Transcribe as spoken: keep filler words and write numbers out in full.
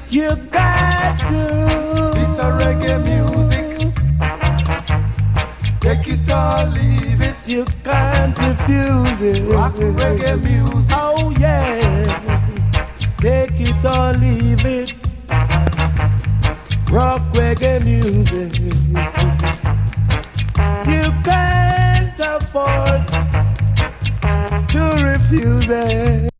You got to. This a reggae music. Take it or leave it. You can't refuse it. Rock reggae music. Oh yeah. Take it or leave it. Rock reggae music. You can't afford to refuse it.